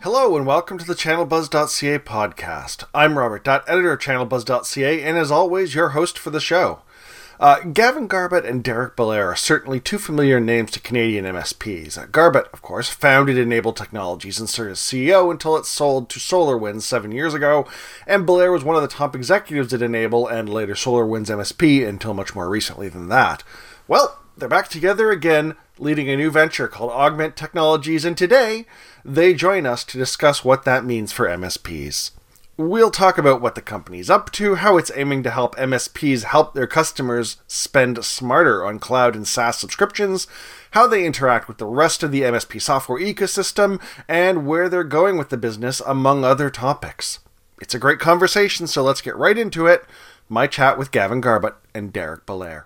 Hello and welcome to the ChannelBuzz.ca podcast. I'm Robert Dutt, editor of ChannelBuzz.ca, and as always, your host for the show. Gavin Garbutt and Derek Bollaire are certainly two familiar names to Canadian MSPs. Garbutt, of course, founded Enable Technologies and served as CEO until it sold to SolarWinds 7 years ago, and Bollaire was one of the top executives at Enable and later SolarWinds MSP until much more recently than that. Well, they're back together again, leading a new venture called Augment Technologies, and today they join us to discuss what that means for MSPs. We'll talk about what the company's up to, how it's aiming to help MSPs help their customers spend smarter on cloud and SaaS subscriptions, how they interact with the rest of the MSP software ecosystem, and where they're going with the business, among other topics. It's a great conversation, so let's get right into it. My chat with Gavin Garbutt and Derek Bollaire.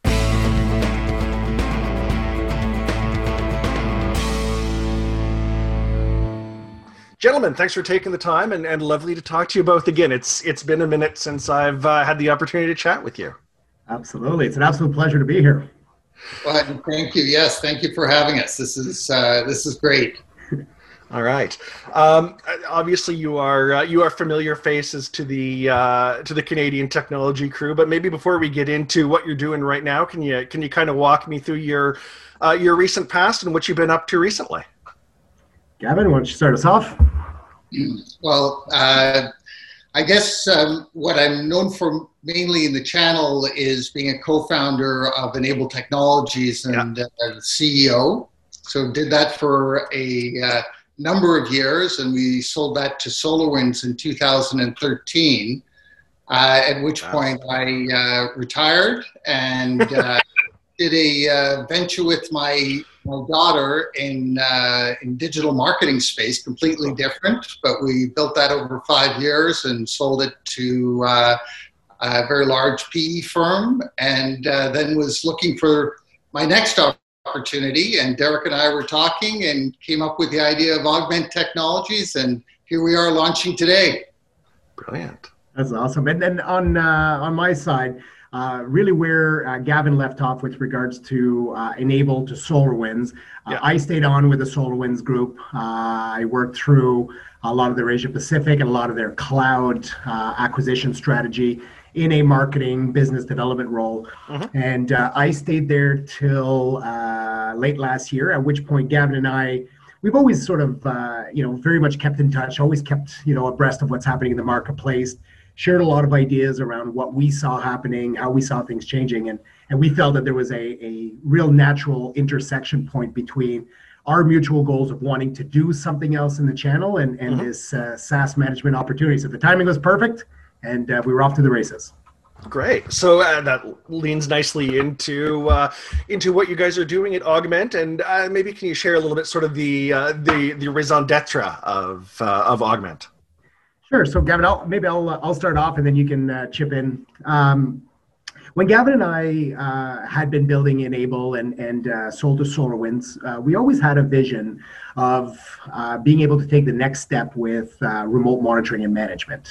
Gentlemen, thanks for taking the time and lovely to talk to you both again. It's been a minute since I've had the opportunity to chat with you. Absolutely. It's an absolute pleasure to be here. Well, thank you. Yes, thank you for having us. This is great. All right. Obviously, you are familiar faces to the Canadian technology crew, but maybe before we get into what you're doing right now, can you kind of walk me through your recent past and what you've been up to recently? Gavin, why don't you start us off? Well, I guess what I'm known for mainly in the channel is being a co-founder of Enable Technologies and CEO. So did that for a number of years, and we sold that to SolarWinds in 2013, at which point I retired and did a venture with my daughter in digital marketing space, completely different, but we built that over 5 years and sold it to a very large PE firm, and then was looking for my next opportunity, and Derek and I were talking and came up with the idea of Augment Technologies, and here we are launching today. Brilliant. That's awesome. And then on my side, really where Gavin left off with regards to Enable to SolarWinds. I stayed on with the SolarWinds group. I worked through a lot of their Asia Pacific and a lot of their cloud acquisition strategy in a marketing business development role. And I stayed there till late last year, at which point Gavin and I, we've always sort of, very much kept in touch, always kept, abreast of what's happening in the marketplace, shared a lot of ideas around what we saw happening, how we saw things changing, and we felt that there was a real natural intersection point between our mutual goals of wanting to do something else in the channel and this SaaS management opportunity. So the timing was perfect, and we were off to the races. Great. So that leans nicely into what you guys are doing at Augment, and maybe can you share a little bit sort of the raison d'etre of Augment? Sure. So Gavin, I'll start off and then you can chip in. When Gavin and I had been building Enable and sold to SolarWinds, we always had a vision of being able to take the next step with remote monitoring and management.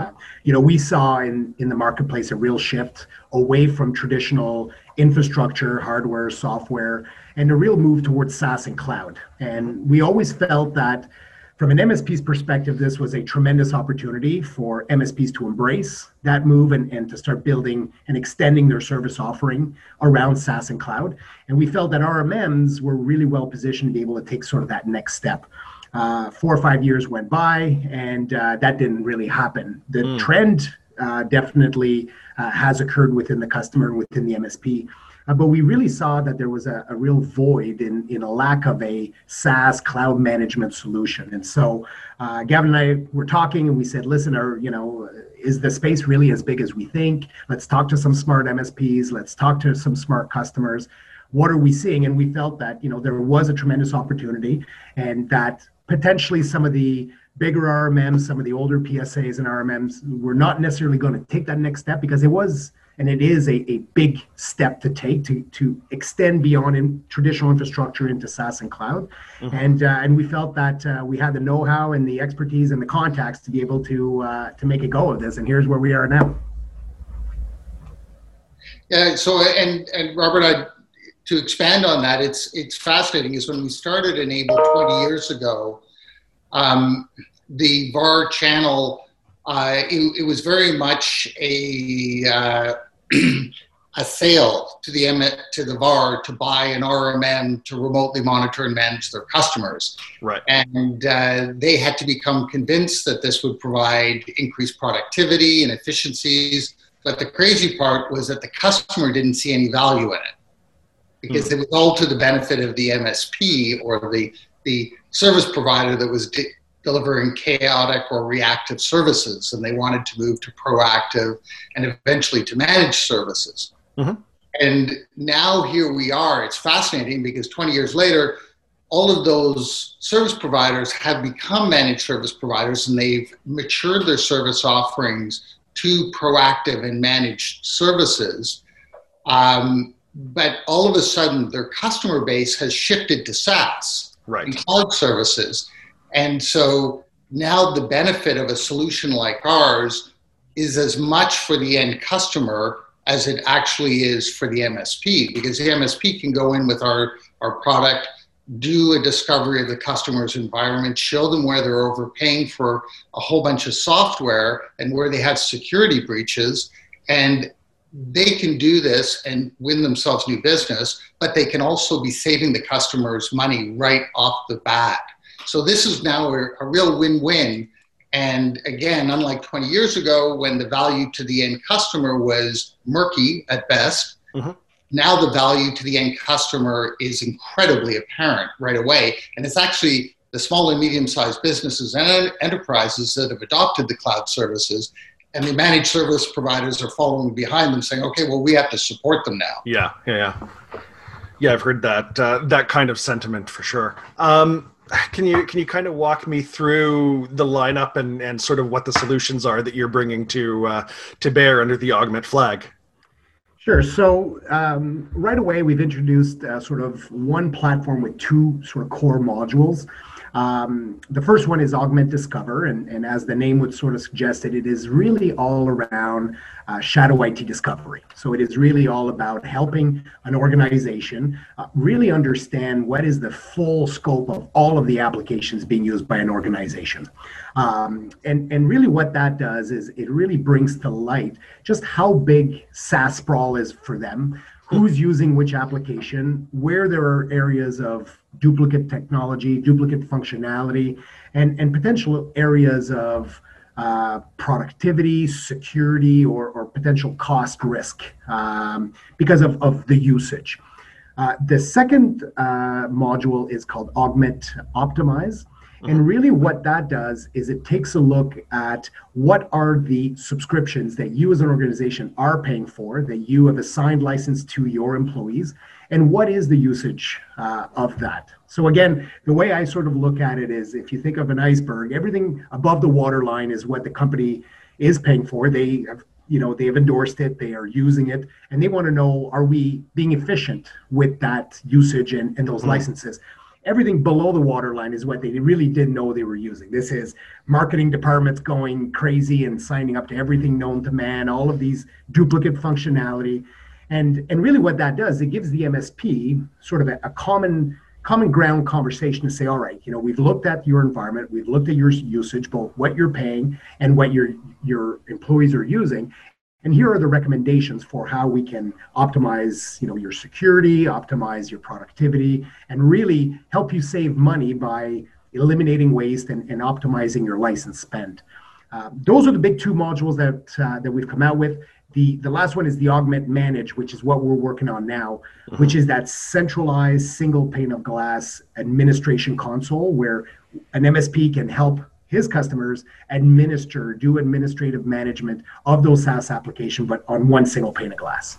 We saw in the marketplace a real shift away from traditional infrastructure, hardware, software, and a real move towards SaaS and cloud. And we always felt that from an MSP's perspective, this was a tremendous opportunity for MSPs to embrace that move and to start building and extending their service offering around SaaS and cloud. And we felt that RMMs were really well positioned to be able to take sort of that next step. 4 or 5 years went by, and that didn't really happen. The trend definitely has occurred within the customer and within the MSP. But we really saw that there was a real void in a lack of a SaaS cloud management solution. And so Gavin and I were talking and we said, listen, is the space really as big as we think? Let's talk to some smart MSPs. Let's talk to some smart customers. What are we seeing? And we felt that, there was a tremendous opportunity, and that potentially some of the bigger RMMs, some of the older PSAs and RMMs were not necessarily going to take that next step, because it was and it is a big step to take to extend beyond traditional infrastructure into SaaS and cloud. And we felt that we had the know-how and the expertise and the contacts to be able to make a go of this. And here's where we are now. Yeah. So and Robert, to expand on that, it's fascinating. Is when we started Enable 20 years ago, the VAR channel, it was very much a sale to the VAR to buy an RMM to remotely monitor and manage their customers. Right. And they had to become convinced that this would provide increased productivity and efficiencies. But the crazy part was that the customer didn't see any value in it, because it was all to the benefit of the MSP or the service provider that was delivering chaotic or reactive services, and they wanted to move to proactive and eventually to managed services. Mm-hmm. And now here we are. It's fascinating because 20 years later, all of those service providers have become managed service providers, and they've matured their service offerings to proactive and managed services. But all of a sudden, their customer base has shifted to SaaS and cloud services. And so now the benefit of a solution like ours is as much for the end customer as it actually is for the MSP, because the MSP can go in with our product, do a discovery of the customer's environment, show them where they're overpaying for a whole bunch of software and where they have security breaches, and they can do this and win themselves new business, but they can also be saving the customers money right off the bat. So this is now a real win-win. And again, unlike 20 years ago when the value to the end customer was murky at best, now the value to the end customer is incredibly apparent right away. And it's actually the small and medium-sized businesses and enterprises that have adopted the cloud services, and the managed service providers are following behind them saying, okay, well, we have to support them now. Yeah, I've heard that kind of sentiment for sure. Can you kind of walk me through the lineup and sort of what the solutions are that you're bringing to bear under the Augment flag? Sure. So right away, we've introduced sort of one platform with two sort of core modules. The first one is Augment Discover, and as the name would sort of suggest it is really all around shadow IT discovery. So it is really all about helping an organization really understand what is the full scope of all of the applications being used by an organization. And really what that does is it really brings to light just how big SaaS sprawl is for them, who's using which application, where there are areas of duplicate technology, duplicate functionality, and potential areas of productivity, security, or potential cost risk because of the usage. The second module is called Augment Optimize. And really what that does is it takes a look at what are the subscriptions that you as an organization are paying for, that you have assigned license to your employees, and what is the usage of that. So again, the way I sort of look at it is if you think of an iceberg, everything above the waterline is what the company is paying for. They have endorsed it, they are using it, and they want to know, are we being efficient with that usage and those licenses? Everything below the waterline is what they really didn't know they were using. This is marketing departments going crazy and signing up to everything known to man, all of these duplicate functionality. And really what that does, it gives the MSP sort of a common ground conversation to say, all right, we've looked at your environment, we've looked at your usage, both what you're paying and what your employees are using. And here are the recommendations for how we can optimize, your security, optimize your productivity, and really help you save money by eliminating waste and optimizing your license spend. Those are the big two modules that we've come out with. The last one is the Augment Manage, which is what we're working on now, which is that centralized single pane of glass administration console where an MSP can help his customers do administrative management of those SaaS applications, but on one single pane of glass.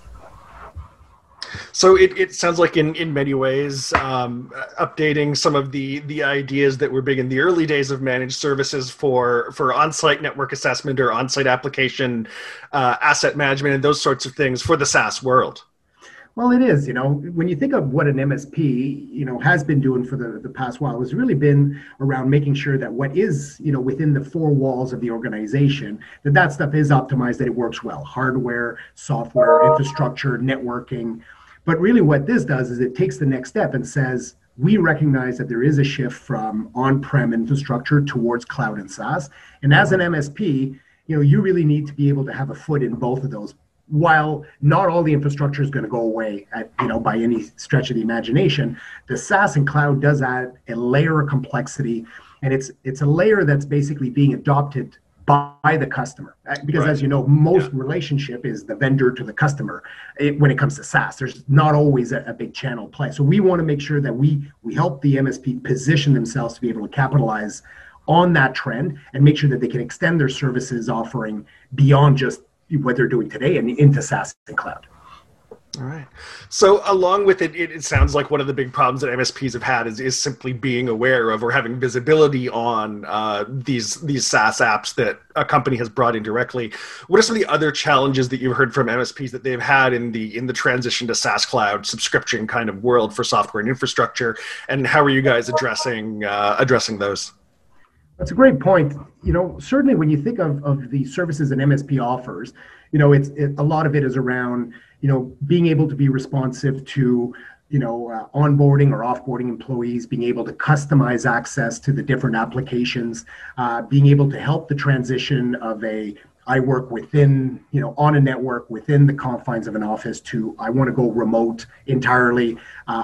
So it sounds like in many ways, updating some of the ideas that were big in the early days of managed services for on-site network assessment or on-site application asset management and those sorts of things for the SaaS world. Well, it is, when you think of what an MSP, has been doing for the past while, it's really been around making sure that what is, within the four walls of the organization, that stuff is optimized, that it works well, hardware, software, infrastructure, networking. But really what this does is it takes the next step and says, we recognize that there is a shift from on-prem infrastructure towards cloud and SaaS. And as an MSP, you really need to be able to have a foot in both of those. While not all the infrastructure is going to go away by any stretch of the imagination, the SaaS and cloud does add a layer of complexity, and it's a layer that's basically being adopted by the customer, because as you know, most relationship is the vendor to the customer. When it comes to SaaS, there's not always a big channel play. So we want to make sure that we help the MSP position themselves to be able to capitalize on that trend and make sure that they can extend their services offering beyond just what they're doing today and into SaaS and cloud. All right. So along with it, it sounds like one of the big problems that MSPs have had is simply being aware of or having visibility on these SaaS apps that a company has brought in directly. What are some of the other challenges that you've heard from MSPs that they've had in the transition to SaaS cloud subscription kind of world for software and infrastructure? And how are you guys addressing those? That's a great point. Certainly when you think of the services an MSP offers, a lot of it is around being able to be responsive to onboarding or offboarding employees, being able to customize access to the different applications, being able to help the transition of I work within, on a network within the confines of an office to I want to go remote entirely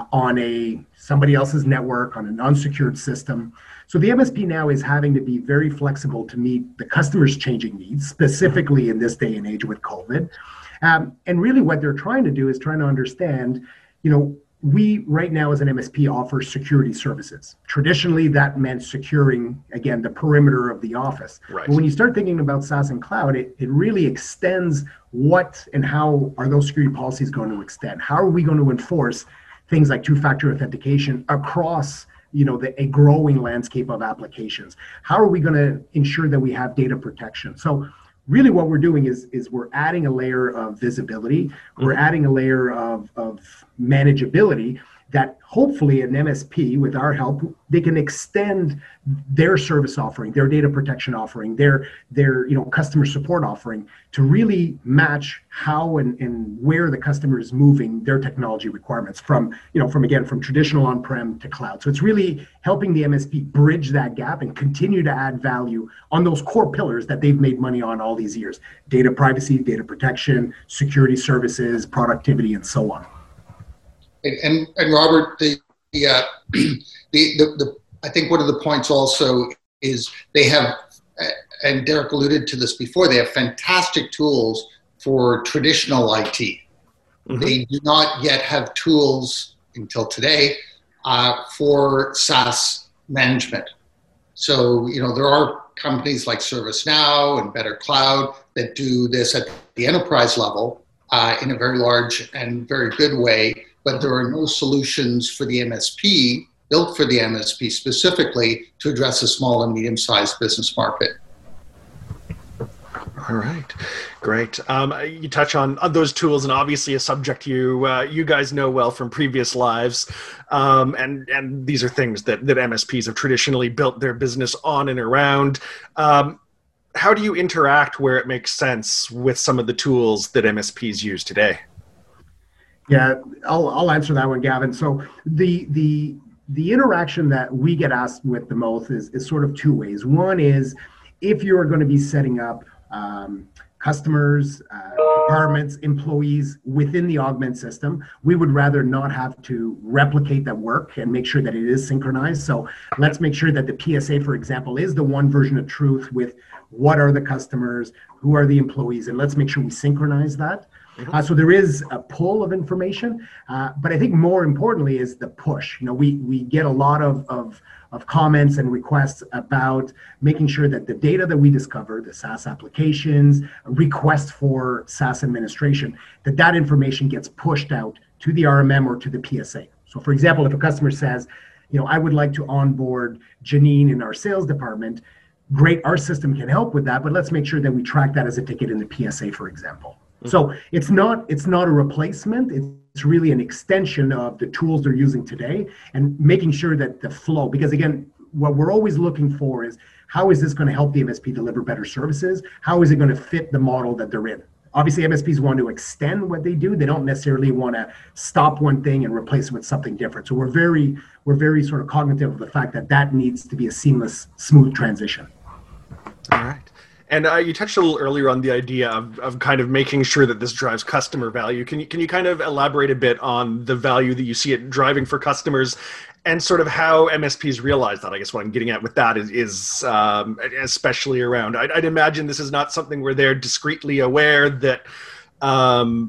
on somebody else's network on an unsecured system. So the MSP now is having to be very flexible to meet the customer's changing needs, specifically in this day and age with COVID. And really what they're trying to do is trying to understand, we right now as an MSP offer security services. Traditionally, that meant securing, again, the perimeter of the office. Right. But when you start thinking about SaaS and cloud, it really extends what and how are those security policies going to extend? How are we going to enforce things like two-factor authentication across a growing landscape of applications? How are we going to ensure that we have data protection? So really what we're doing is we're adding a layer of visibility. We're adding a layer of manageability that hopefully an MSP, with our help, they can extend their service offering, their data protection offering, their customer support offering to really match how and where the customer is moving their technology requirements from traditional on-prem to cloud. So it's really helping the MSP bridge that gap and continue to add value on those core pillars that they've made money on all these years: data privacy, data protection, security services, productivity, and so on. And Robert, I think one of the points also is they have, and Derek alluded to this before, they have fantastic tools for traditional IT. Mm-hmm. They do not yet have tools until today for SaaS management. So, there are companies like ServiceNow and Better Cloud that do this at the enterprise level in a very large and very good way. But there are no solutions for the MSP, built for the MSP specifically, to address the small and medium-sized business market. All right, great. You touch on those tools, and obviously a subject you guys know well from previous lives, and these are things that MSPs have traditionally built their business on and around. How do you interact where it makes sense with some of the tools that MSPs use today? Yeah, I'll answer that one, Gavin. So the interaction that we get asked with the most is sort of two ways. One is if you're going to be setting up customers, departments, employees within the Augment system, we would rather not have to replicate that work and make sure that it is synchronized. So let's make sure that the PSA, for example, is the one version of truth with what are the customers, who are the employees, and let's make sure we synchronize that. So there is a pull of information, but I think more importantly is the push. We get a lot of comments and requests about making sure that the data that we discover, the SaaS applications, requests for SaaS administration, that information gets pushed out to the RMM or to the PSA. So for example, if a customer says, I would like to onboard Janine in our sales department, great, our system can help with that, but let's make sure that we track that as a ticket in the PSA, for example. So it's not a replacement. It's really an extension of the tools they're using today and making sure that the flow, because again, what we're always looking for is how is this going to help the MSP deliver better services? How is it going to fit the model that they're in? Obviously, MSPs want to extend what they do. They don't necessarily want to stop one thing and replace it with something different. So we're very sort of cognitive of the fact that that needs to be a seamless, smooth transition. All right. And you touched a little earlier on the idea of kind of making sure that this drives customer value. Can you kind of elaborate a bit on the value that you see it driving for customers and sort of how MSPs realize that? I guess what I'm getting at with that is especially around, I'd imagine this is not something where they're discreetly aware that an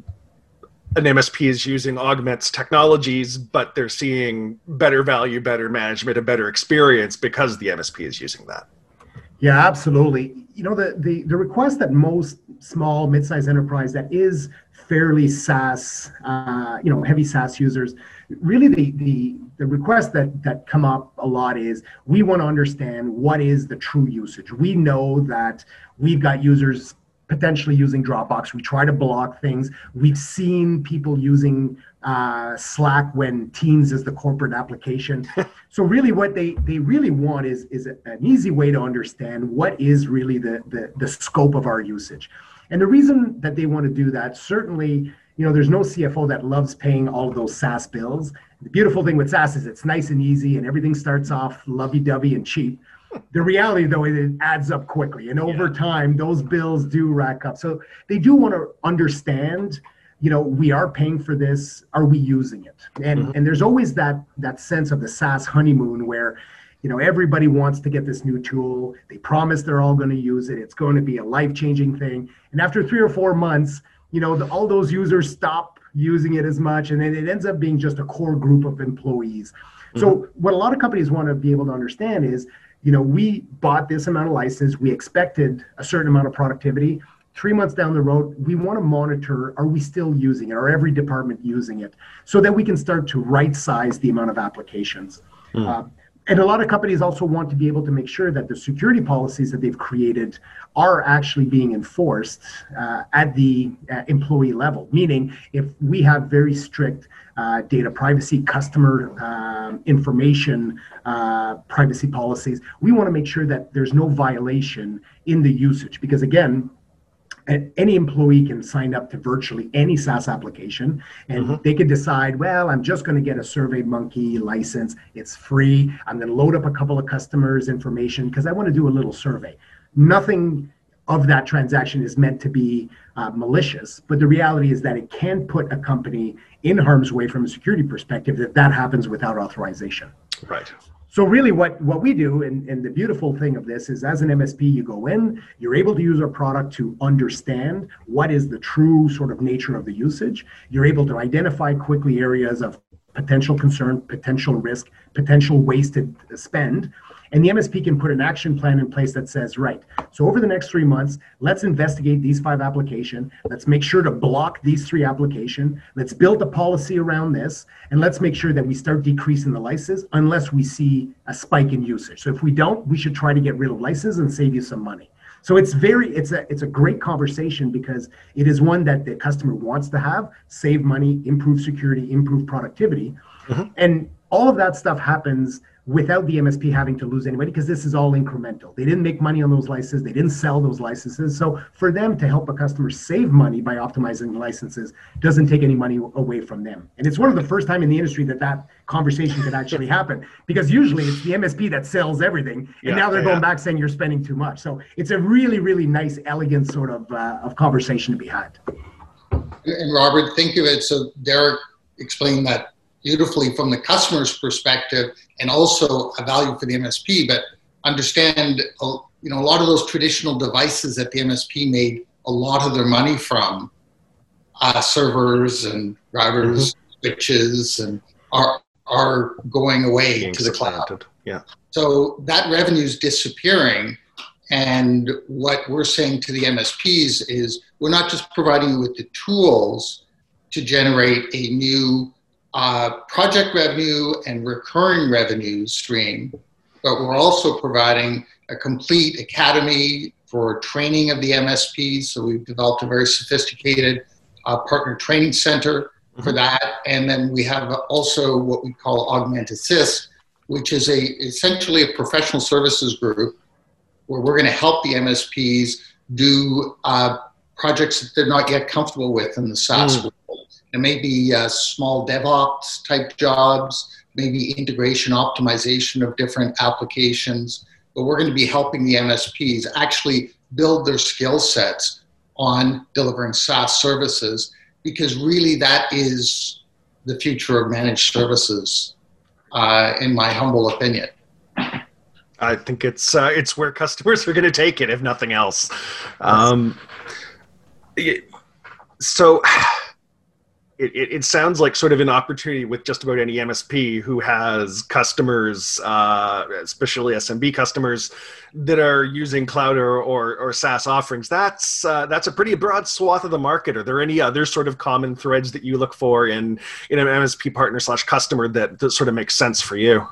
MSP is using Augment's technologies, but they're seeing better value, better management, a better experience because the MSP is using that. Yeah, absolutely. You know, the request that most small, mid-sized enterprise that is fairly SaaS, heavy SaaS users, really the requests that come up a lot is we want to understand what is the true usage. We know that we've got users potentially using Dropbox. We try to block things. We've seen people using Slack when Teams is the corporate application. So really what they really want is an easy way to understand what is really the scope of our usage. And the reason that they want to do that, certainly, there's no CFO that loves paying all of those SaaS bills. The beautiful thing with SaaS is it's nice and easy and everything starts off lovey-dovey and cheap. The reality, though, is it adds up quickly. And over time, those bills do rack up. So they do want to understand, we are paying for this. Are we using it? And there's always that sense of the SaaS honeymoon where, everybody wants to get this new tool. They promise they're all going to use it. It's going to be a life-changing thing. And after 3 or 4 months, all those users stop using it as much. And then it ends up being just a core group of employees. So what a lot of companies want to be able to understand is, we bought this amount of license. We expected a certain amount of productivity. 3 months down the road, we want to monitor, are we still using it? Are every department using it? So that we can start to right-size the amount of applications. And a lot of companies also want to be able to make sure that the security policies that they've created are actually being enforced at the employee level. Meaning, if we have very strict data privacy, customer information privacy policies, we want to make sure that there's no violation in the usage. Because again, any employee can sign up to virtually any SaaS application and they could decide, well, I'm just going to get a SurveyMonkey license. It's free. I'm going to load up a couple of customers' information because I want to do a little survey. Nothing of that transaction is meant to be malicious, but the reality is that it can put a company in harm's way from a security perspective if that happens without authorization. Right. So really what we do, and the beautiful thing of this is as an MSP, you go in, you're able to use our product to understand what is the true sort of nature of the usage. You're able to identify quickly areas of potential concern, potential risk, potential wasted spend. And the MSP can put an action plan in place that says, right, so over the next 3 months, let's investigate these 5 applications. Let's make sure to block these 3 applications. Let's build a policy around this. And let's make sure that we start decreasing the license unless we see a spike in usage. So if we don't, we should try to get rid of license and save you some money. So it's a great conversation because it is one that the customer wants to have, save money, improve security, improve productivity. And all of that stuff happens without the MSP having to lose anybody because this is all incremental. They didn't make money on those licenses. They didn't sell those licenses. So for them to help a customer save money by optimizing the licenses doesn't take any money away from them. And it's one of the first time in the industry that conversation could actually happen because usually it's the MSP that sells everything. And now they're going back saying you're spending too much. So it's a really, really nice, elegant sort of conversation to be had. And Robert, think of it. So Derek explained that beautifully from the customer's perspective and also a value for the MSP, but understand, a lot of those traditional devices that the MSP made a lot of their money from, servers and routers, switches, and are going away to the cloud. Yeah. So that revenue is disappearing. And what we're saying to the MSPs is we're not just providing you with the tools to generate a new project revenue and recurring revenue stream, but we're also providing a complete academy for training of the MSPs. So we've developed a very sophisticated partner training center for that. And then we have also what we call Augment Assist, which is essentially a professional services group where we're going to help the MSPs do projects that they're not yet comfortable with in the SaaS world. It may be small DevOps type jobs, maybe integration optimization of different applications, but we're going to be helping the MSPs actually build their skill sets on delivering SaaS services, because really that is the future of managed services, in my humble opinion. I think it's where customers are going to take it, if nothing else. So it sounds like sort of an opportunity with just about any MSP who has customers, especially SMB customers, that are using cloud or SaaS offerings. That's a pretty broad swath of the market. Are there any other sort of common threads that you look for in an MSP partner / customer that sort of makes sense for you?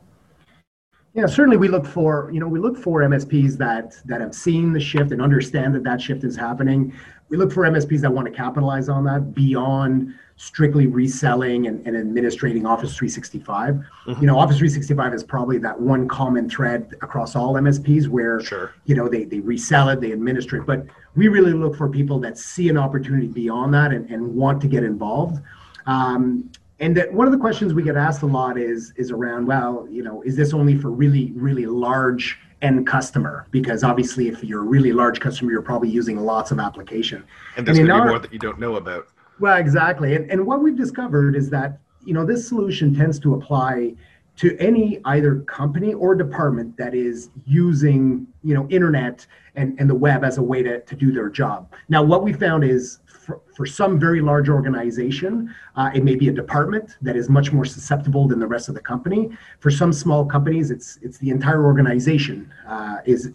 Yeah, certainly we look for MSPs that have seen the shift and understand that shift is happening. We look for MSPs that want to capitalize on that beyond strictly reselling and administrating Office 365. Mm-hmm. Office 365 is probably that one common thread across all MSPs where, sure, they resell it, they administer it. But we really look for people that see an opportunity beyond that and want to get involved. And that one of the questions we get asked a lot is around, is this only for really, really large end customer? Because obviously if you're a really large customer, you're probably using lots of application. And there's going to be more that you don't know about. Well, exactly. And what we've discovered is that, this solution tends to apply to any either company or department that is using, internet and the web as a way to do their job. Now, what we found is for some very large organization, it may be a department that is much more susceptible than the rest of the company. For some small companies, it's the entire organization is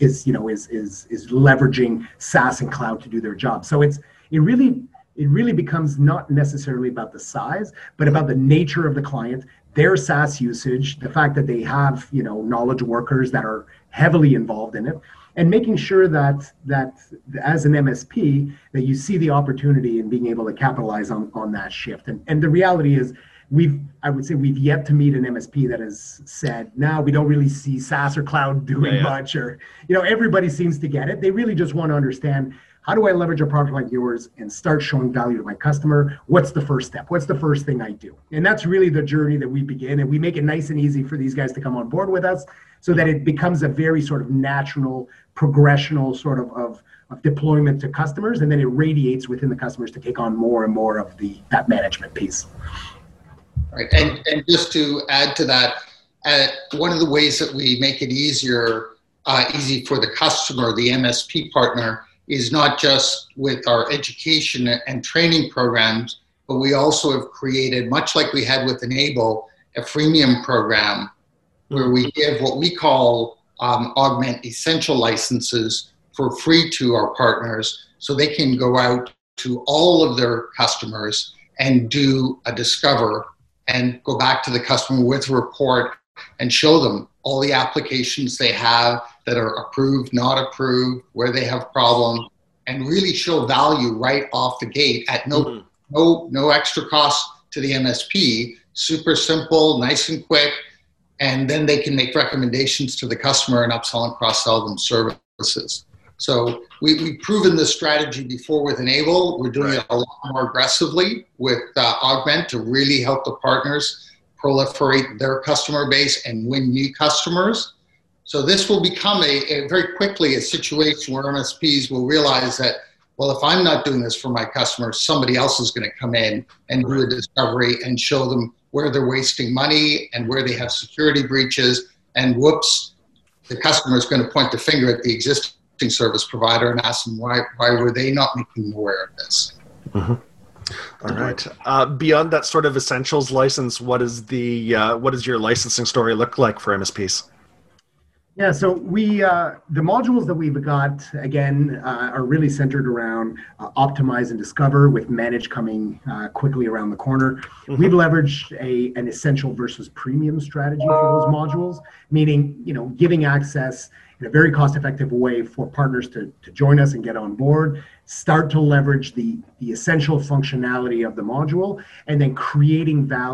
leveraging SaaS and cloud to do their job. So it really becomes not necessarily about the size, but about the nature of the client, their SaaS usage, the fact that they have knowledge workers that are heavily involved in it, and making sure that as an MSP that you see the opportunity in being able to capitalize on that shift. And the reality is we've yet to meet an MSP that has said, no, we don't really see SaaS or cloud doing much, or everybody seems to get it. They really just want to understand, how do I leverage a product like yours and start showing value to my customer? What's the first step? What's the first thing I do? And that's really the journey that we begin. And we make it nice and easy for these guys to come on board with us so that it becomes a very sort of natural, progressional sort of deployment to customers. And then it radiates within the customers to take on more and more of that management piece. Right. And just to add to that, one of the ways that we make it easy for the customer, the MSP partner, is not just with our education and training programs, but we also have created, much like we had with Enable, a freemium program where we give what we call Augment Essential licenses for free to our partners, so they can go out to all of their customers and do a discover and go back to the customer with a report and show them all the applications they have that are approved, not approved, where they have problems, and really show value right off the gate at no extra cost to the MSP. Super simple, nice and quick, and then they can make recommendations to the customer and upsell and cross-sell them services. So we've proven this strategy before with Enable. We're doing it a lot more aggressively with Augment to really help the partners proliferate their customer base and win new customers. So this will become a very quickly a situation where MSPs will realize that, well, if I'm not doing this for my customers, somebody else is going to come in and do a discovery and show them where they're wasting money and where they have security breaches. And whoops, the customer is going to point the finger at the existing service provider and ask them why were they not making them aware of this. Mm-hmm. All right. Beyond that sort of essentials license, what does your licensing story look like for MSPs? Yeah, so the modules that we've got, again, are really centered around optimize and discover, with manage coming quickly around the corner. Mm-hmm. We've leveraged an essential versus premium strategy for those modules, meaning, giving access in a very cost-effective way for partners to join us and get on board, start to leverage the essential functionality of the module, and then creating value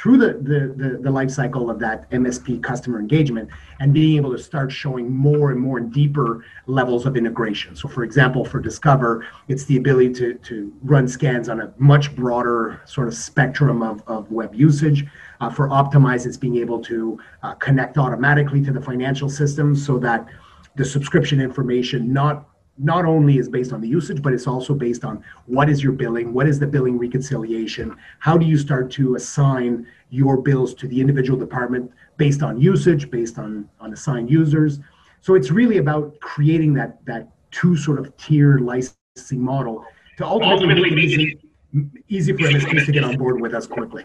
through the life cycle of that MSP customer engagement, and being able to start showing more and more and deeper levels of integration. So for example, for Discover, it's the ability to run scans on a much broader sort of spectrum of web usage. For Optimize, it's being able to connect automatically to the financial systems so that the subscription information not only is based on the usage, but it's also based on what is your billing, what is the billing reconciliation, how do you start to assign your bills to the individual department based on usage, based on assigned users. So it's really about creating that two sort of tier licensing model to ultimately make it easy for MSPs to get on board with us quickly.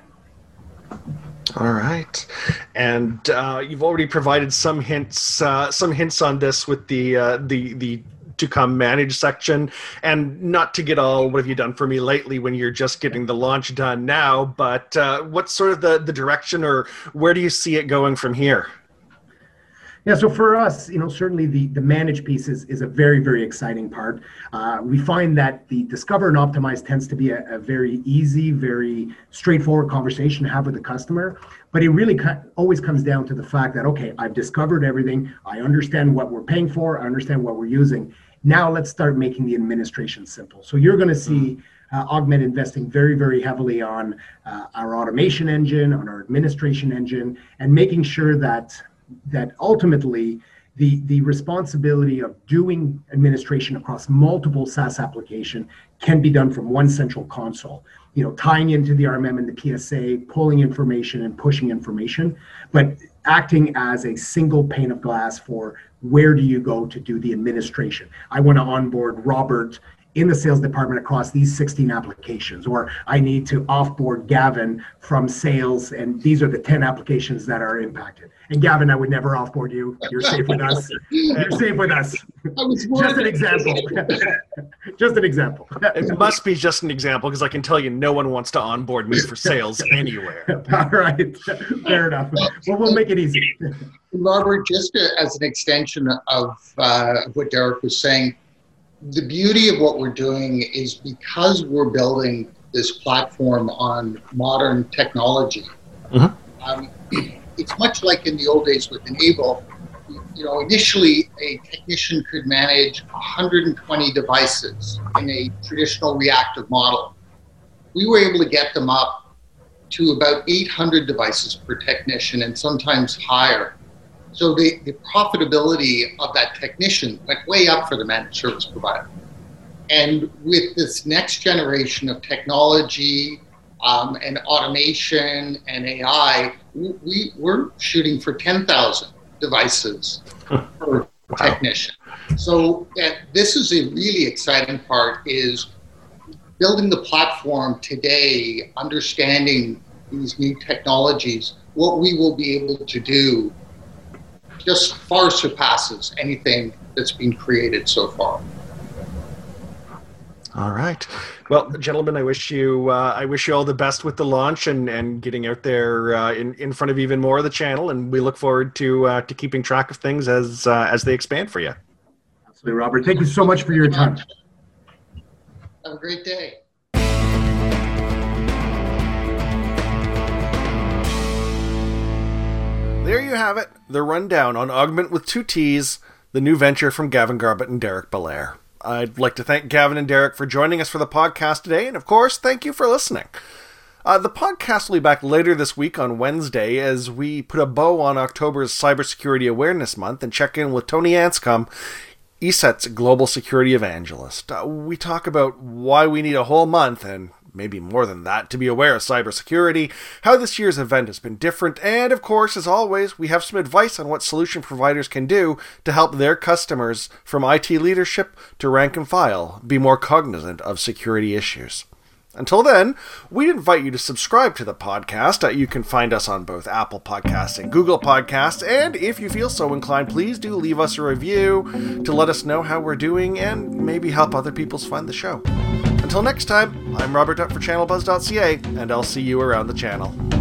All right, and you've already provided some hints on this with the to come manage section, and not to get all what have you done for me lately when you're just getting the launch done now, but what's sort of the direction, or where do you see it going from here? Yeah, so for us, certainly the managed piece is a very, very exciting part. We find that the Discover and Optimize tends to be a very easy, very straightforward conversation to have with the customer. But it really always comes down to the fact that, okay, I've discovered everything. I understand what we're paying for. I understand what we're using. Now let's start making the administration simple. So you're going to see Augment investing very, very heavily on our automation engine, on our administration engine, and making sure that ultimately the responsibility of doing administration across multiple SaaS application can be done from one central console, tying into the RMM and the PSA, pulling information and pushing information, but acting as a single pane of glass for where do you go to do the administration. I want to onboard Robert in the sales department across these 16 applications, or I need to offboard Gavin from sales, and these are the 10 applications that are impacted. And Gavin, I would never offboard you. You're safe with us. You're safe with us. Just an example. Just an example. It must be just an example, because I can tell you no one wants to onboard me for sales anywhere. All right. Fair enough. Well, we'll make it easy. Robert, just as an extension of what Derek was saying, the beauty of what we're doing is because we're building this platform on modern technology. It's much like in the old days with Enable. Initially a technician could manage 120 devices in a traditional reactive model. We were able to get them up to about 800 devices per technician, and sometimes higher. So the profitability of that technician went way up for the managed service provider. And with this next generation of technology and automation and AI, we're shooting for 10,000 devices per technician. So this is a really exciting part, is building the platform today, understanding these new technologies. What we will be able to do just far surpasses anything that's been created so far. All right. Well, gentlemen, I wish you all the best with the launch and getting out there in front of even more of the channel. And we look forward to keeping track of things as they expand for you. Absolutely, Robert. Thank you so much for your time. Have a great day. There you have it, the rundown on Augment with 2 T's, the new venture from Gavin Garbutt and Derek Belair. I'd like to thank Gavin and Derek for joining us for the podcast today, and of course, thank you for listening. The podcast will be back later this week on Wednesday as we put a bow on October's Cybersecurity Awareness Month and check in with Tony Anscombe, ESET's Global Security Evangelist. We talk about why we need a whole month, and maybe more than that, to be aware of cybersecurity, how this year's event has been different, and of course, as always, we have some advice on what solution providers can do to help their customers, from IT leadership to rank and file, be more cognizant of security issues. Until then, we'd invite you to subscribe to the podcast. You can find us on both Apple Podcasts and Google Podcasts, and if you feel so inclined, please do leave us a review to let us know how we're doing and maybe help other people find the show. Until next time, I'm Robert Dutt for ChannelBuzz.ca, and I'll see you around the channel.